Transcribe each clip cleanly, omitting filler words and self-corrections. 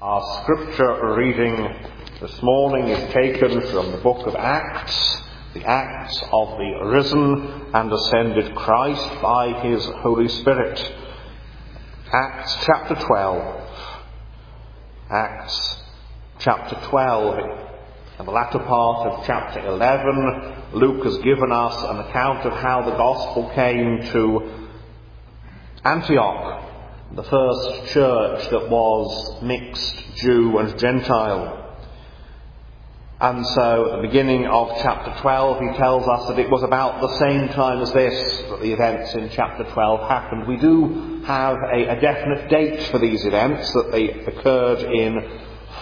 Our scripture reading this morning is taken from the book of Acts, the Acts of the risen and ascended Christ by his Holy Spirit. Acts chapter 12. Acts chapter 12. In the latter part of chapter 11, Luke has given us an account of how the gospel came to Antioch, the first church that was mixed Jew and Gentile. And so at the beginning of chapter 12 he tells us that it was about the same time as this that the events in chapter 12 happened. We do have a definite date for these events, that they occurred in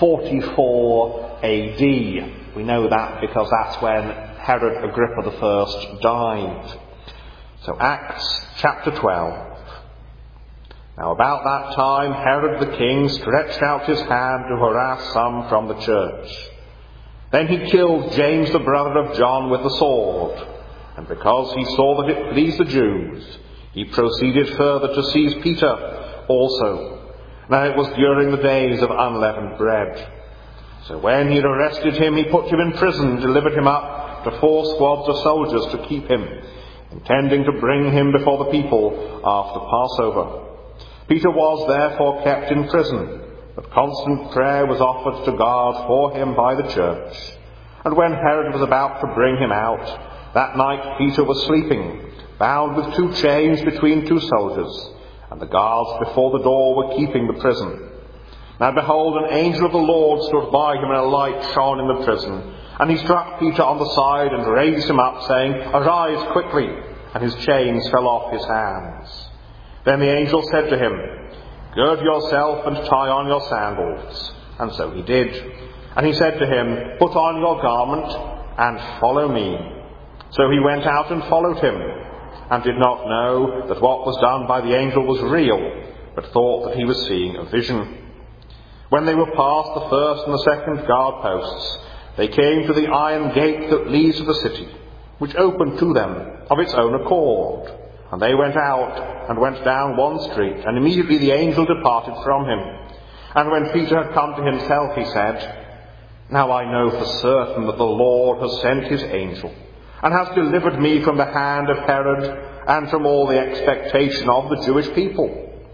44 AD. We know that because that's when Herod Agrippa I died. So Acts chapter 12. Now about that time Herod the king stretched out his hand to harass some from the church. Then he killed James the brother of John with the sword, and because he saw that it pleased the Jews, he proceeded further to seize Peter also. Now it was during the days of unleavened bread. So when he had arrested him, he put him in prison, delivered him up to 4 squads of soldiers to keep him, intending to bring him before the people after Passover. Peter was therefore kept in prison, but constant prayer was offered to God for him by the church. And when Herod was about to bring him out, that night Peter was sleeping, bound with 2 chains between 2 soldiers, and the guards before the door were keeping the prison. Now behold, an angel of the Lord stood by him, and a light shone in the prison. And he struck Peter on the side and raised him up, saying, "Arise quickly!" And his chains fell off his hands. Then the angel said to him, "Gird yourself and tie on your sandals." And so he did. And he said to him, "Put on your garment and follow me." So he went out and followed him, and did not know that what was done by the angel was real, but thought that he was seeing a vision. When they were past the first and the second guard posts, they came to the iron gate that leads to the city, which opened to them of its own accord. And they went out and went down one street, and immediately the angel departed from him. And when Peter had come to himself, he said, "Now I know for certain that the Lord has sent his angel, and has delivered me from the hand of Herod, and from all the expectation of the Jewish people."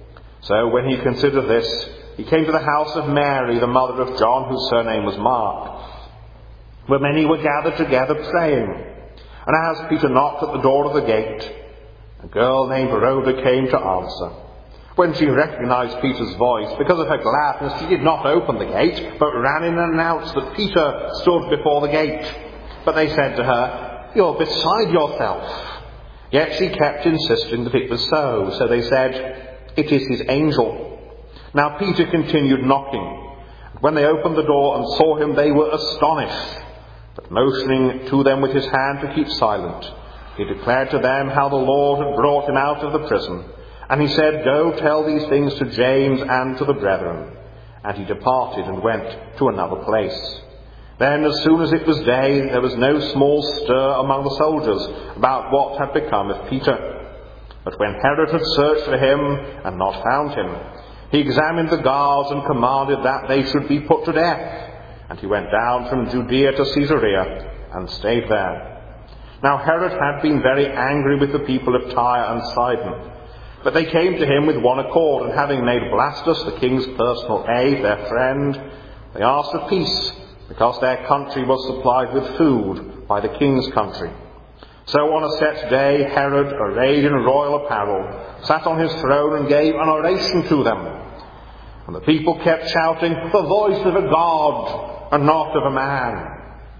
So when he considered this, he came to the house of Mary, the mother of John, whose surname was Mark, where many were gathered together praying. And as Peter knocked at the door of the gate, a girl named Rhoda came to answer. When she recognized Peter's voice, because of her gladness, she did not open the gate, but ran in and announced that Peter stood before the gate. But they said to her, "You're beside yourself." Yet she kept insisting that it was so. So they said, "It is his angel." Now Peter continued knocking. When they opened the door and saw him, they were astonished. But motioning to them with his hand to keep silent, he declared to them how the Lord had brought him out of the prison. And he said, "Go tell these things to James and to the brethren." And he departed and went to another place. Then as soon as it was day, there was no small stir among the soldiers about what had become of Peter. But when Herod had searched for him and not found him, he examined the guards and commanded that they should be put to death. And he went down from Judea to Caesarea and stayed there. Now Herod had been very angry with the people of Tyre and Sidon. But they came to him with one accord, and having made Blastus, the king's personal aide, their friend, they asked for peace, because their country was supplied with food by the king's country. So on a set day, Herod, arrayed in royal apparel, sat on his throne and gave an oration to them. And the people kept shouting, "The voice of a god, and not of a man."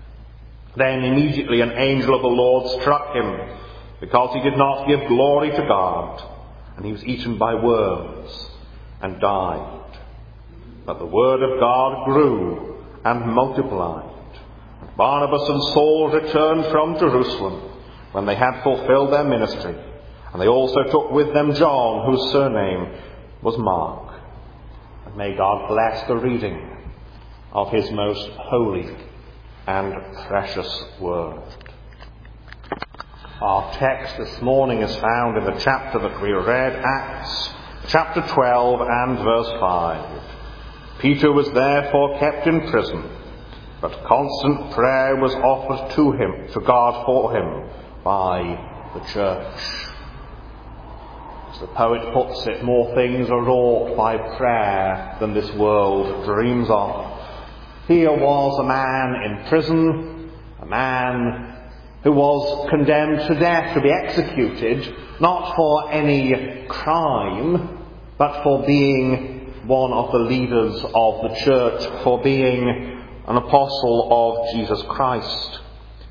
Then immediately an angel of the Lord struck him, because he did not give glory to God, and he was eaten by worms and died. But the word of God grew and multiplied. And Barnabas and Saul returned from Jerusalem when they had fulfilled their ministry, and they also took with them John, whose surname was Mark. And may God bless the reading of his most holy and precious word. Our text this morning is found in the chapter that we read, Acts chapter 12 and verse 5. Peter was therefore kept in prison, but constant prayer was offered to God for him by the church. As the poet puts it, more things are wrought by prayer than this world dreams of. Here was a man in prison, a man who was condemned to death, to be executed, not for any crime, but for being one of the leaders of the church, for being an apostle of Jesus Christ.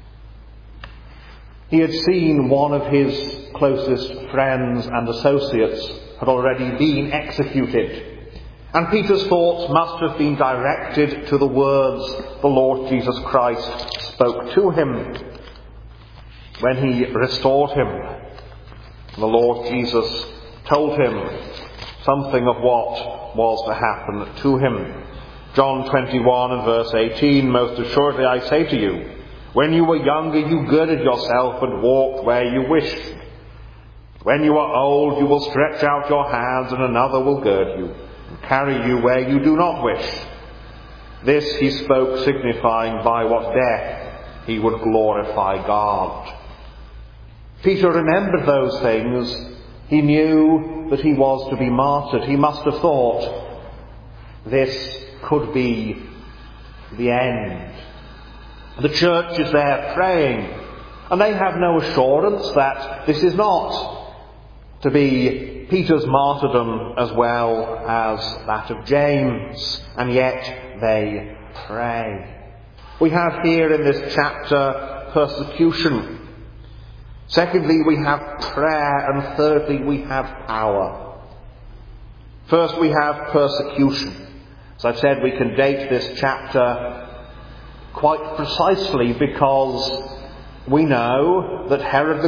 He had seen one of his closest friends and associates had already been executed, and Peter's thoughts must have been directed to the words the Lord Jesus Christ spoke to him when he restored him. The Lord Jesus told him something of what was to happen to him. John 21 and verse 18, most assuredly I say to you, when you were younger you girded yourself and walked where you wished. When you are old you will stretch out your hands and another will gird you and carry you where you do not wish. This he spoke, signifying by what death he would glorify God. Peter remembered those things. He knew that he was to be martyred. He must have thought, this could be the end. The church is there praying, and they have no assurance that this is not to be Peter's martyrdom as well as that of James, and yet they pray. We have here in this chapter persecution. Secondly, we have prayer, and thirdly, we have power. First, we have persecution. As I've said, we can date this chapter quite precisely because we know that Herod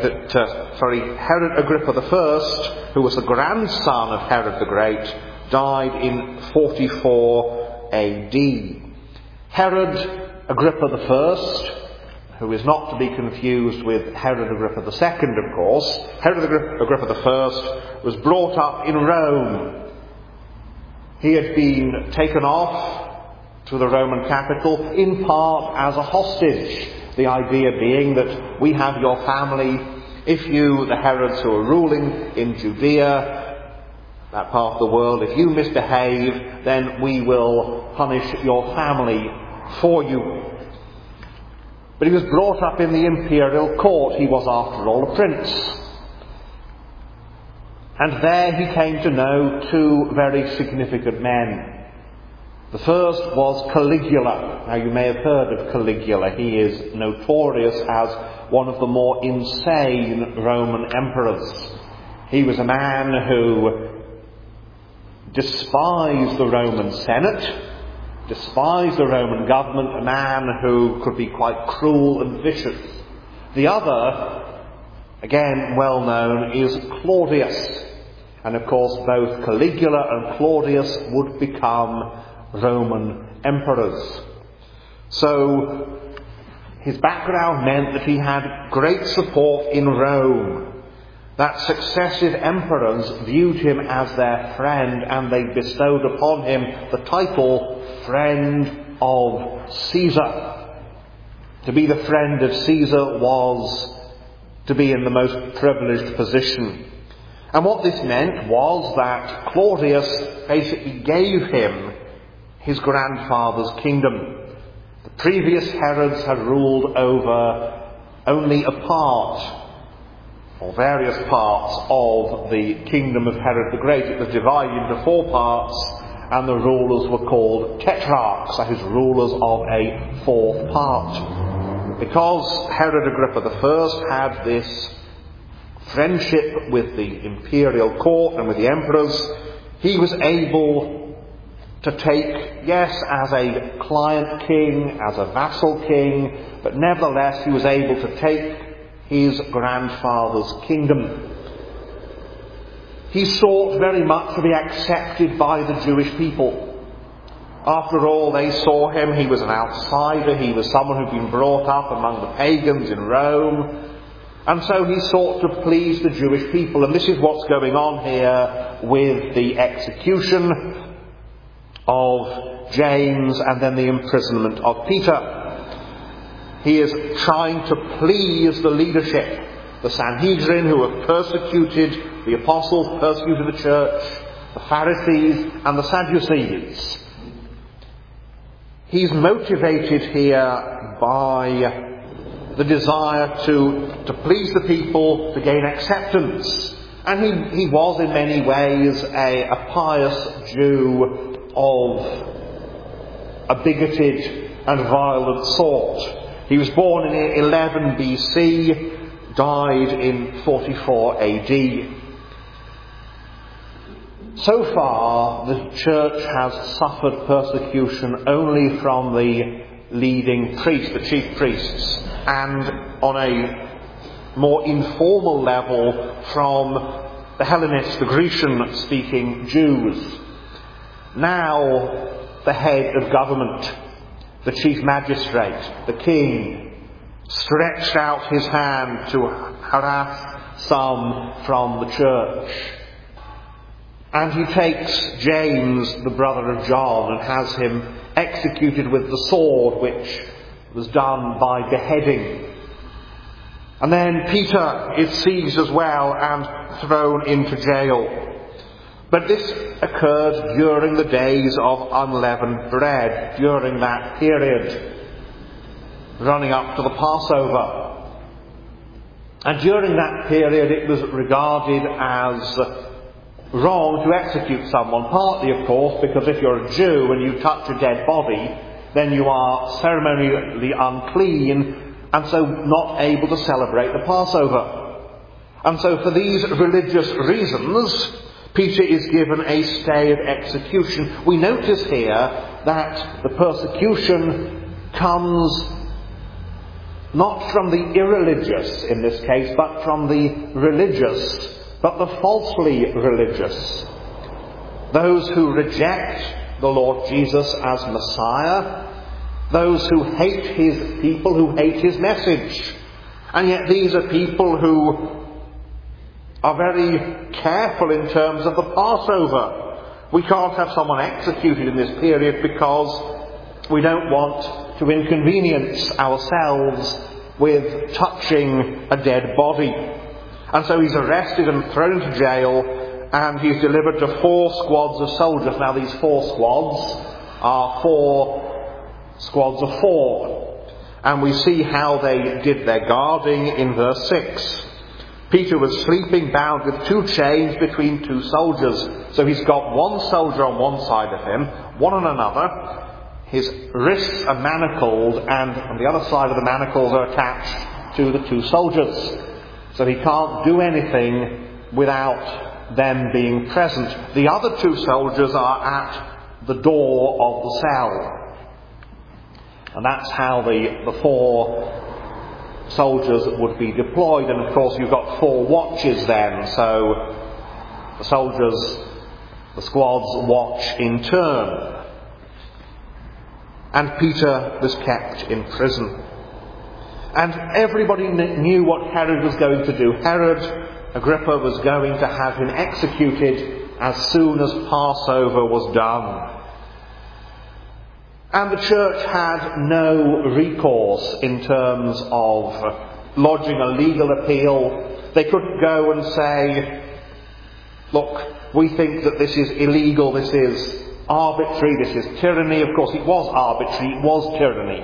Agrippa I, who was the grandson of Herod the Great, died in 44 A.D. Herod Agrippa I, who is not to be confused with Herod Agrippa II, of course. Herod Agrippa I was brought up in Rome. He had been taken off to the Roman capital in part as a hostage. The idea being that we have your family. If you, the Herods who are ruling in Judea, that part of the world, if you misbehave, then we will punish your family for you. But he was brought up in the imperial court. He was, after all, a prince. And there he came to know two very significant men. The first was Caligula. Now you may have heard of Caligula. He is notorious as one of the more insane Roman emperors. He was a man who despised the Roman Senate, despised the Roman government, a man who could be quite cruel and vicious. The other, again well known, is Claudius. And of course both Caligula and Claudius would become Roman emperors. So his background meant that he had great support in Rome, that successive emperors viewed him as their friend, and they bestowed upon him the title Friend of Caesar. To be the friend of Caesar was to be in the most privileged position. And what this meant was that Claudius basically gave him his grandfather's kingdom. The previous Herods had ruled over only a part, or various parts, of the kingdom of Herod the Great. It was divided into 4 parts, and the rulers were called tetrarchs, that is, rulers of a 4th part. Because Herod Agrippa I had this friendship with the imperial court and with the emperors, he was able to take, yes, as a client king, as a vassal king, but nevertheless he was able to take his grandfather's kingdom. He sought very much to be accepted by the Jewish people. After all, they saw him, he was an outsider, he was someone who'd been brought up among the pagans in Rome, and so he sought to please the Jewish people. And this is what's going on here with the execution of James and then the imprisonment of Peter. He is trying to please the leadership, the Sanhedrin, who have persecuted the apostles, persecuted the church, the Pharisees and the Sadducees. He's motivated here by the desire to please the people, to gain acceptance. And he was in many ways a pious Jew of a bigoted and violent sort. He was born in 11 BC, died in 44 AD. So far, the church has suffered persecution only from the leading priests, the chief priests, and on a more informal level from the Hellenists, the Grecian-speaking Jews. Now, the head of government, the chief magistrate, the king, stretched out his hand to harass some from the church. And he takes James, the brother of John, and has him executed with the sword, which was done by beheading. And then Peter is seized as well and thrown into jail. But this occurred during the days of unleavened bread, during that period running up to the Passover. And during that period it was regarded as wrong to execute someone, partly of course because if you're a Jew and you touch a dead body, then you are ceremonially unclean and so not able to celebrate the Passover. And so for these religious reasons, Peter is given a stay of execution. We notice here that the persecution comes not from the irreligious in this case, but from the religious, but the falsely religious. Those who reject the Lord Jesus as Messiah, those who hate his people, who hate his message. And yet these are people who are very careful in terms of the Passover. We can't have someone executed in this period because we don't want to inconvenience ourselves with touching a dead body. And so he's arrested and thrown into jail, and he's delivered to 4 squads of soldiers. Now these 4 squads are 4 squads of 4. And we see how they did their guarding in verse 6. Peter was sleeping bound with 2 chains between 2 soldiers. So he's got 1 soldier on one side of him, one on another. His wrists are manacled, and on the other side of the manacles are attached to the 2 soldiers. So he can't do anything without them being present. The other 2 soldiers are at the door of the cell. And that's how the 4 soldiers would be deployed. And of course you've got 4 watches then. So the soldiers, the squads watch in turn. And Peter was kept in prison. And everybody knew what Herod was going to do. Herod Agrippa was going to have him executed as soon as Passover was done. And the church had no recourse in terms of lodging a legal appeal. They couldn't go and say, look, we think that this is illegal, this is arbitrary, this is tyranny. Of course it was arbitrary, it was tyranny.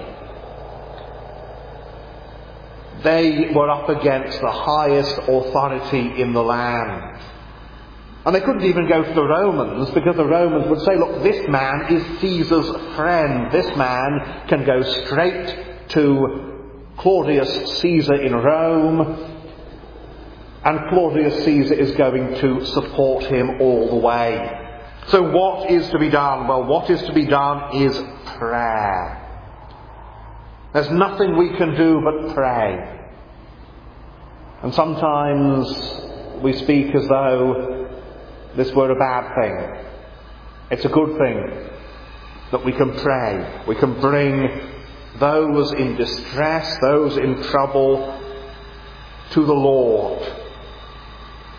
They were up against the highest authority in the land. And they couldn't even go to the Romans, because the Romans would say, look, this man is Caesar's friend. This man can go straight to Claudius Caesar in Rome, and Claudius Caesar is going to support him all the way. So what is to be done? Well, what is to be done is prayer. There's nothing we can do but pray. And sometimes we speak as though this were a bad thing. It's a good thing that we can pray. We can bring those in distress, those in trouble, to the Lord.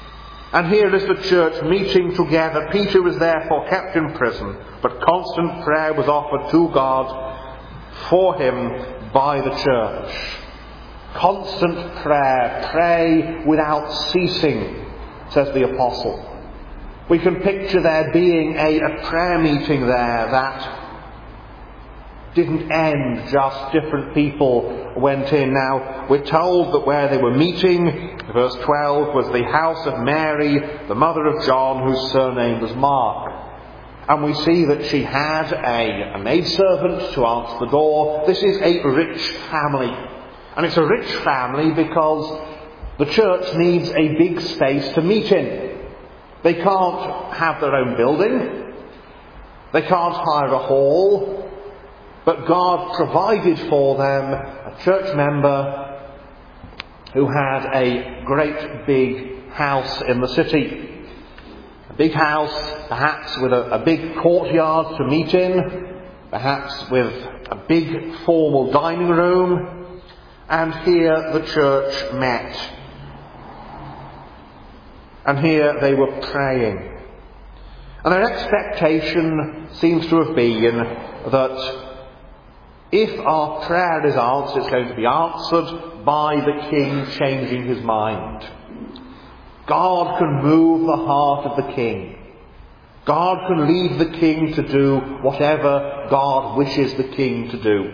And here is the church meeting together. Peter was therefore kept in prison, but constant prayer was offered to God for him by the church. Constant prayer. Pray without ceasing, says the apostle. We can picture there being a prayer meeting there that didn't end, just different people went in. Now, we're told that where they were meeting, verse 12, was the house of Mary, the mother of John, whose surname was Mark. And we see that she had a maidservant to answer the door. This is a rich family. And it's a rich family because the church needs a big space to meet in. They can't have their own building. They can't hire a hall. But God provided for them a church member who had a great big house in the city. A big house, perhaps with a big courtyard to meet in, perhaps with a big formal dining room. And here the church met. And here they were praying. And their expectation seems to have been that if our prayer is answered, it's going to be answered by the king changing his mind. God can move the heart of the king. God can lead the king to do whatever God wishes the king to do.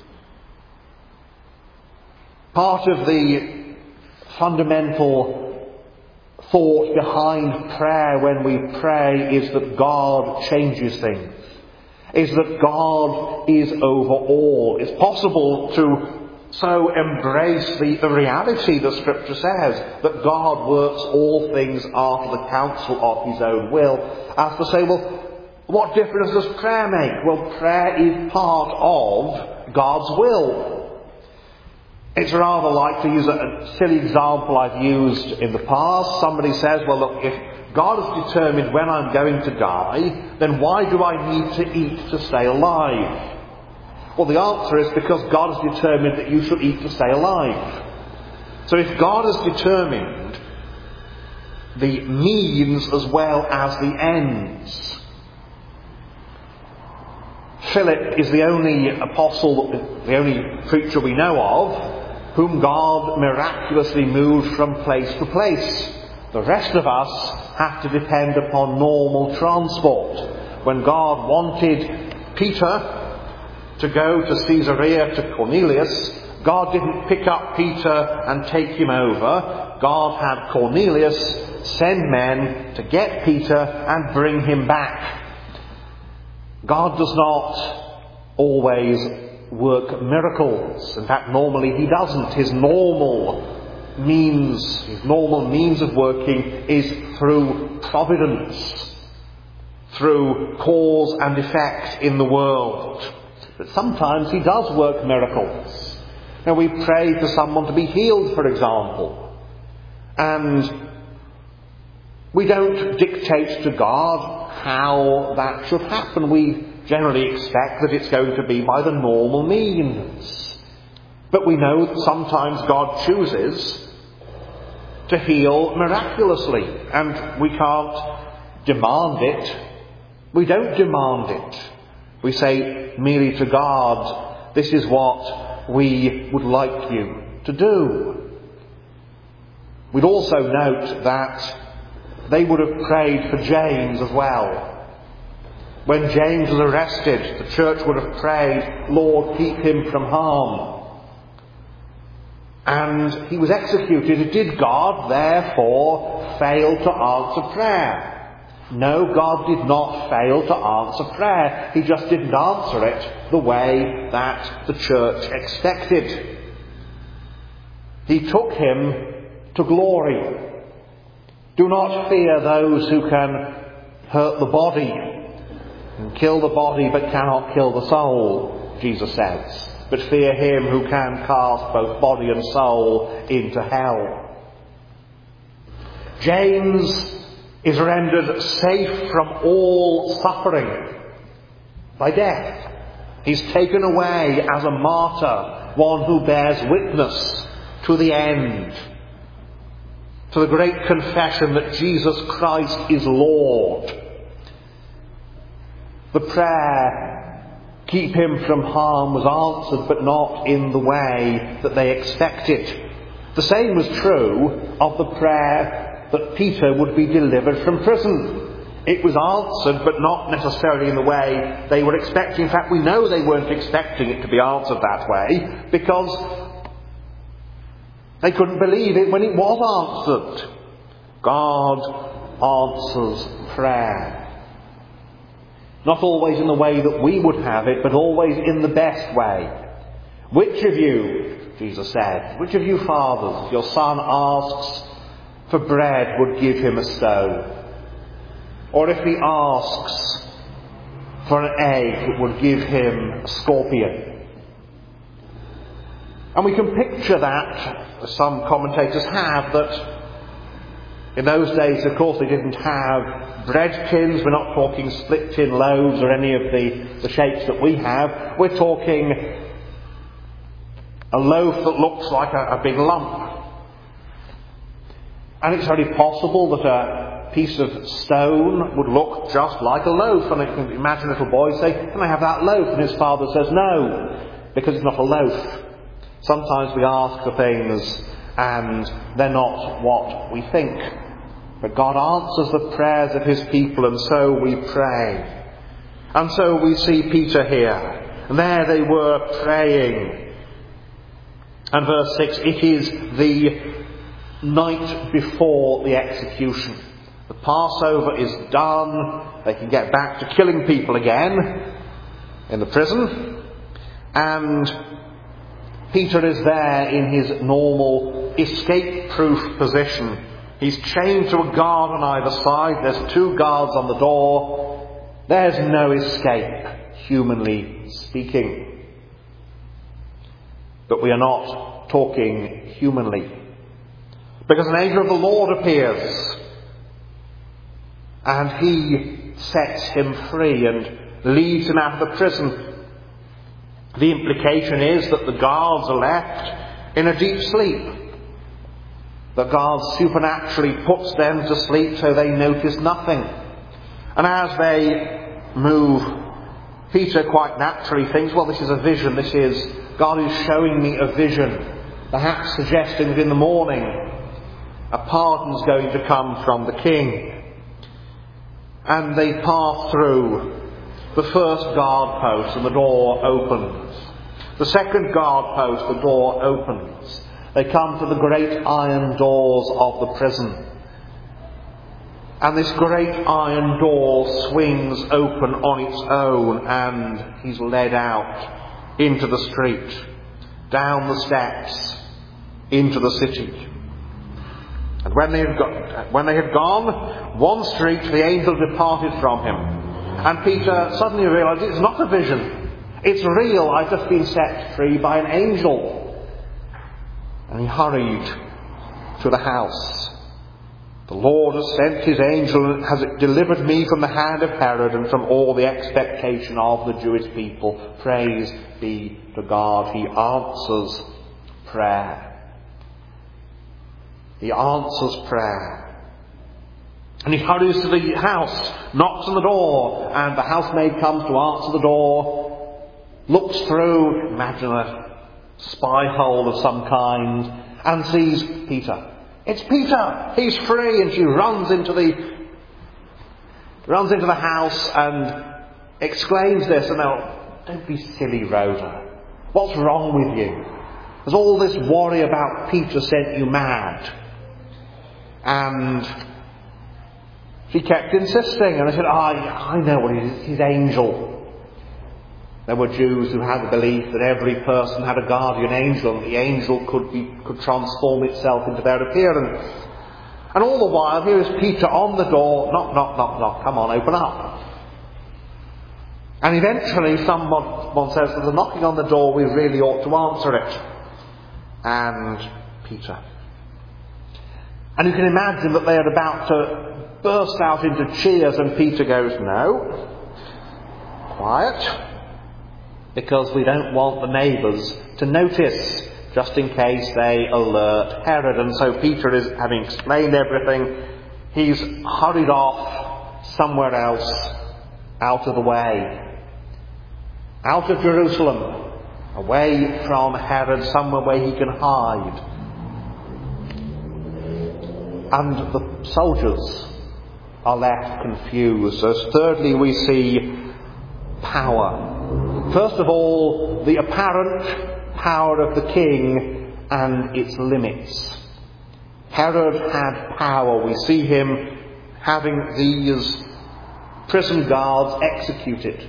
Part of the fundamental thought behind prayer when we pray is that God changes things. Is that God is over all. It's possible to so embrace the reality the Scripture says, that God works all things after the counsel of his own will, as to say, well, what difference does prayer make? Well, prayer is part of God's will. It's rather like, to use a silly example I've used in the past, somebody says, well look, if God has determined when I'm going to die, then why do I need to eat to stay alive? Well, the answer is because God has determined that you should eat to stay alive. So if God has determined the means as well as the ends. Philip is the only apostle, the only preacher we know of, whom God miraculously moved from place to place. The rest of us have to depend upon normal transport. When God wanted Peter to go to Caesarea to Cornelius, God didn't pick up Peter and take him over. God had Cornelius send men to get Peter and bring him back. God does not always work miracles. In fact, normally he doesn't. His normal means of working is through providence, through cause and effect in the world. But sometimes he does work miracles. Now, we pray for someone to be healed, for example, and we don't dictate to God how that should happen. We generally expect that it's going to be by the normal means. But we know that sometimes God chooses to heal miraculously, and we can't demand it. We don't demand it. We say merely to God, this is what we would like you to do. We'd also note that they would have prayed for James as well. When James was arrested, the church would have prayed, Lord, keep him from harm. And he was executed. Did God, therefore, fail to answer prayer? No, God did not fail to answer prayer. He just didn't answer it the way that the church expected. He took him to glory. Do not fear those who can hurt the body and kill the body but cannot kill the soul, Jesus says. But fear him who can cast both body and soul into hell. James is rendered safe from all suffering by death. He's taken away as a martyr, one who bears witness to the end, to the great confession that Jesus Christ is Lord. The prayer, keep him from harm, was answered, but not in the way that they expected. The same was true of the prayer that Peter would be delivered from prison. It was answered, but not necessarily in the way they were expecting. In fact, we know they weren't expecting it to be answered that way, because they couldn't believe it when it was answered. God answers prayer. Not always in the way that we would have it, but always in the best way. Which of you, Jesus said, which of you fathers, if your son asks for bread, would give him a stone? Or if he asks for an egg, would give him a scorpion? And we can picture that, as some commentators have, that in those days, of course, they didn't have bread tins. We're not talking split tin loaves or any of the shapes that we have. We're talking a loaf that looks like a big lump. And it's very possible that a piece of stone would look just like a loaf. And I can imagine little boys say, can I have that loaf? And his father says no, because it's not a loaf. Sometimes we ask for things and they're not what we think. But God answers the prayers of his people, and so we pray. And so we see Peter here. And there they were praying. And verse 6, it is the night before the execution. The Passover is done. They can get back to killing people again in the prison. And Peter is there in his normal escape-proof position. He's chained to a guard on either side. There's 2 guards on the door. There's no escape, humanly speaking. But we are not talking humanly. Because an angel of the Lord appears. And he sets him free and leads him out of the prison. The implication is that the guards are left in a deep sleep. The guard supernaturally puts them to sleep so they notice nothing. And as they move, Peter quite naturally thinks, well, this is a vision. God is showing me a vision. Perhaps suggesting that in the morning a pardon's going to come from the king. And they pass through the first guard post and the door opens. The second guard post, the door opens. They come to the great iron doors of the prison. And this great iron door swings open on its own, and he's led out into the street, down the steps, into the city. And when they had gone one street, the angel departed from him. And Peter suddenly realized it's not a vision. It's real. I've just been set free by an angel. And he hurried to the house. The Lord has sent his angel and has delivered me from the hand of Herod and from all the expectation of the Jewish people. Praise be to God. He answers prayer. He answers prayer. And he hurries to the house, knocks on the door, and the housemaid comes to answer the door, looks through, imagine a spy hole of some kind, and sees Peter. It's Peter! He's free! And she runs into the house and exclaims this, and don't be silly, Rhoda. What's wrong with you? Has all this worry about Peter sent you mad? And she kept insisting, and I said, I know what it is, it's his angel. There were Jews who had the belief that every person had a guardian angel, and the angel could transform itself into their appearance. And all the while, here is Peter on the door, knock, knock, knock, knock, come on, open up. And eventually someone says, well, the knocking on the door, we really ought to answer it. And Peter. And you can imagine that they are about to burst out into cheers, and Peter goes, no, quiet. Because we don't want the neighbours to notice just in case they alert Herod. And so Peter is, having explained everything, he's hurried off somewhere else, out of the way, out of Jerusalem, away from Herod, somewhere where he can hide. And the soldiers are left confused. So thirdly, we see power. First of all, the apparent power of the king and its limits. Herod had power. We see him having these prison guards executed.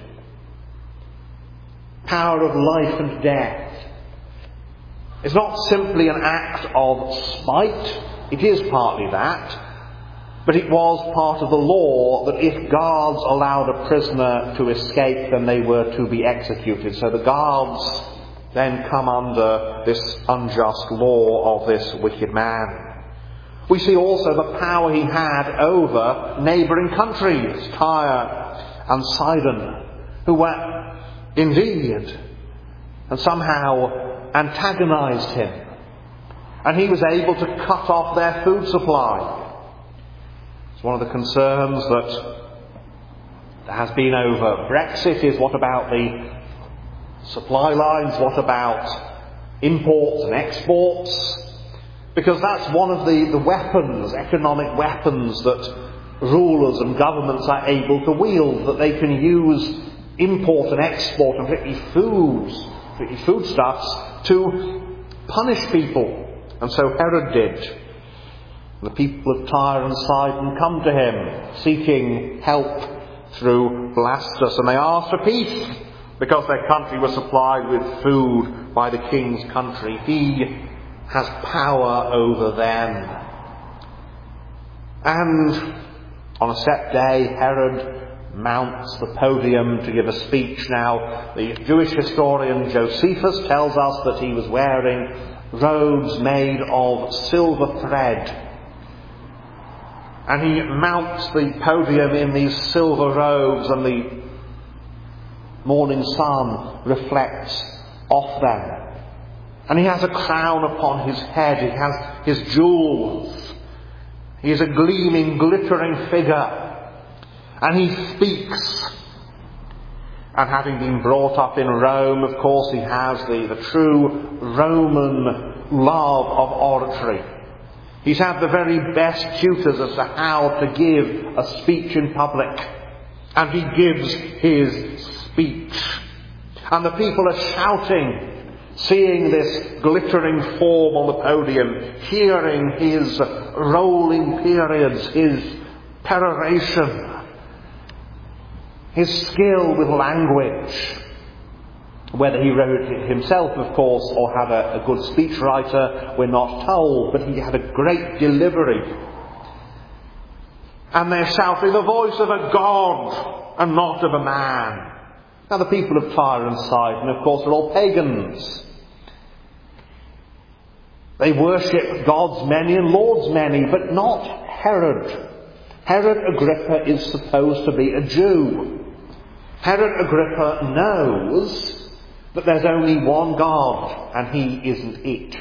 Power of life and death. It's not simply an act of spite. It is partly that. But it was part of the law that if guards allowed a prisoner to escape, then they were to be executed. So the guards then come under this unjust law of this wicked man. We see also the power he had over neighbouring countries, Tyre and Sidon, who were indeed and somehow antagonised him. And he was able to cut off their food supply. It's one of the concerns that there has been over Brexit is what about the supply lines, what about imports and exports? Because that's one of the weapons, economic weapons, that rulers and governments are able to wield, that they can use import and export, and particularly foodstuffs, to punish people. And so Herod did. The people of Tyre and Sidon come to him, seeking help through Blastus, and they ask for peace, because their country was supplied with food by the king's country. He has power over them. And on a set day, Herod mounts the podium to give a speech. Now, the Jewish historian Josephus tells us that he was wearing robes made of silver thread. And he mounts the podium in these silver robes, and the morning sun reflects off them. And he has a crown upon his head. He has his jewels. He is a gleaming, glittering figure. And he speaks. And having been brought up in Rome, of course, he has the true Roman love of oratory. He's had the very best tutors as to how to give a speech in public. And he gives his speech. And the people are shouting, seeing this glittering form on the podium, hearing his rolling periods, his peroration, his skill with language. Whether he wrote it himself, of course, or had a good speechwriter, we're not told, but he had a great delivery. And they're shouting, the voice of a god and not of a man. Now the people of Tyre and Sidon, of course, are all pagans. They worship gods many and lords many, but not Herod. Herod Agrippa is supposed to be a Jew. Herod Agrippa knows that there's only one God, and he isn't it.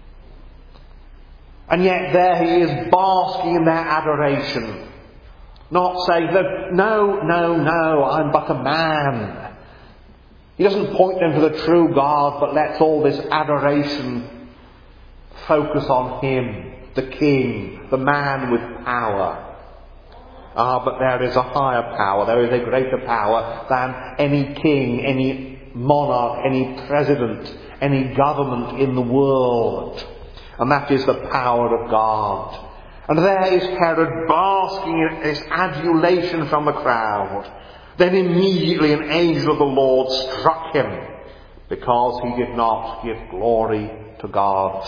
And yet there he is, basking in their adoration. Not saying, no, I'm but a man. He doesn't point them to the true God, but lets all this adoration focus on him, the king, the man with power. But there is a higher power, there is a greater power than any king, any monarch, any president, any government in the world. And that is the power of God. And there is Herod basking in his adulation from the crowd. Then immediately an angel of the Lord struck him, because he did not give glory to God.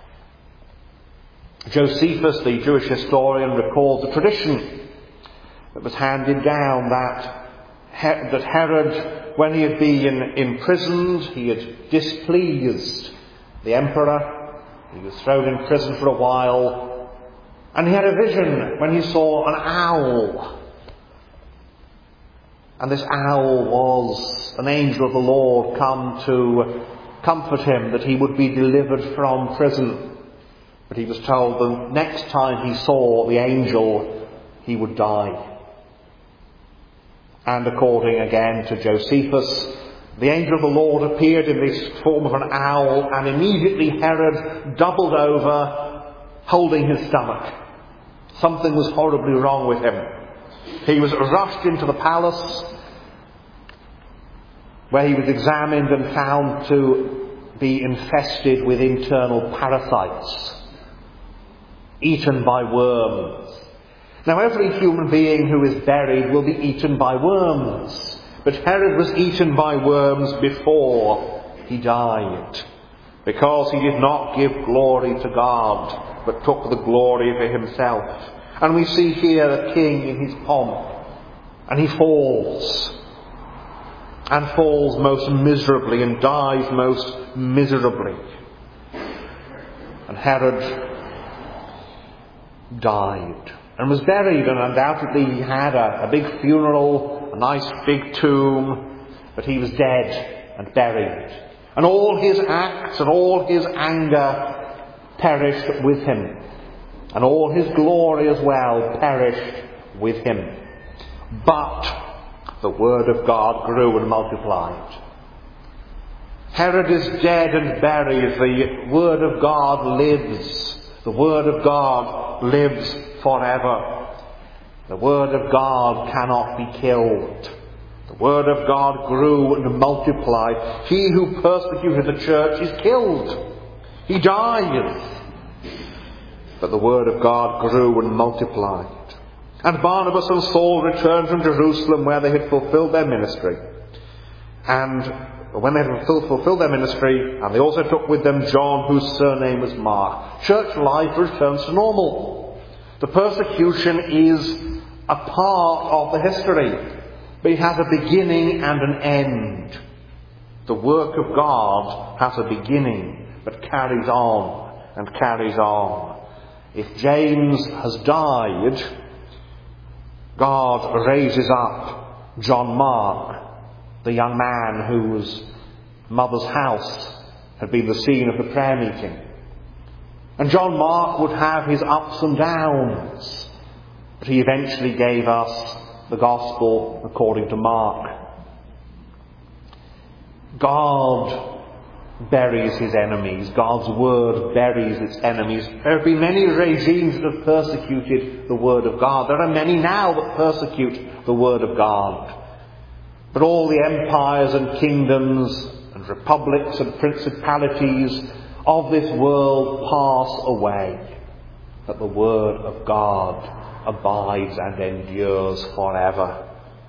Josephus, the Jewish historian, recalls the tradition that was handed down that Herod, when he had been imprisoned, he had displeased the emperor. He was thrown in prison for a while, and he had a vision when he saw an owl. And this owl was an angel of the Lord come to comfort him that he would be delivered from prison. But he was told the next time he saw the angel, he would die. And according again to Josephus, the angel of the Lord appeared in this form of an owl, and immediately Herod doubled over, holding his stomach. Something was horribly wrong with him. He was rushed into the palace, where he was examined and found to be infested with internal parasites, eaten by worms. Now, every human being who is buried will be eaten by worms. But Herod was eaten by worms before he died, because he did not give glory to God, but took the glory for himself. And we see here the king in his pomp, and he falls most miserably and dies most miserably. And Herod died and was buried, and undoubtedly he had a big funeral, a nice big tomb, but he was dead and buried. And all his acts and all his anger perished with him. And all his glory as well perished with him. But the word of God grew and multiplied. Herod is dead and buried. The word of God lives. The word of God lives forever. The word of God cannot be killed. The word of God grew and multiplied. He who persecuted the church is killed. He dies. But the word of God grew and multiplied. And Barnabas and Saul returned from Jerusalem, where they had fulfilled their ministry. And when they had fulfilled their ministry, and they also took with them John, whose surname was Mark. Church life returns to normal. The persecution is a part of the history, but it has a beginning and an end. The work of God has a beginning, but carries on and carries on. If James has died, God raises up John Mark, the young man whose mother's house had been the scene of the prayer meeting. And John Mark would have his ups and downs, but he eventually gave us the gospel according to Mark. God buries his enemies. God's word buries its enemies. There have been many regimes that have persecuted the word of God. There are many now that persecute the word of God. But all the empires and kingdoms and republics and principalities of this world pass away. But the word of God abides and endures forever.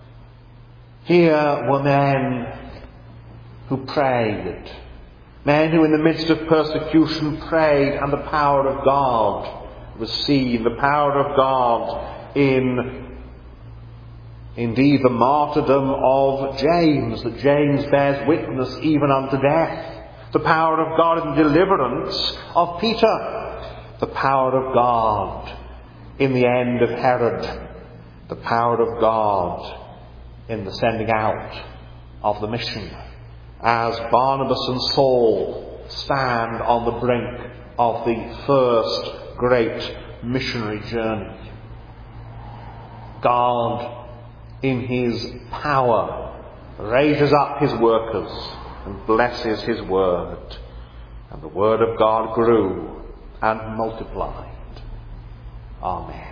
Here were men who prayed. Men who in the midst of persecution prayed, and the power of God was seen. The power of God in, indeed, the martyrdom of James, that James bears witness even unto death. The power of God in the deliverance of Peter. The power of God in the end of Herod. The power of God in the sending out of the mission, as Barnabas and Saul stand on the brink of the first great missionary journey. God, in his power, raises up his workers and blesses his word. And the word of God grew and multiplied. Amen.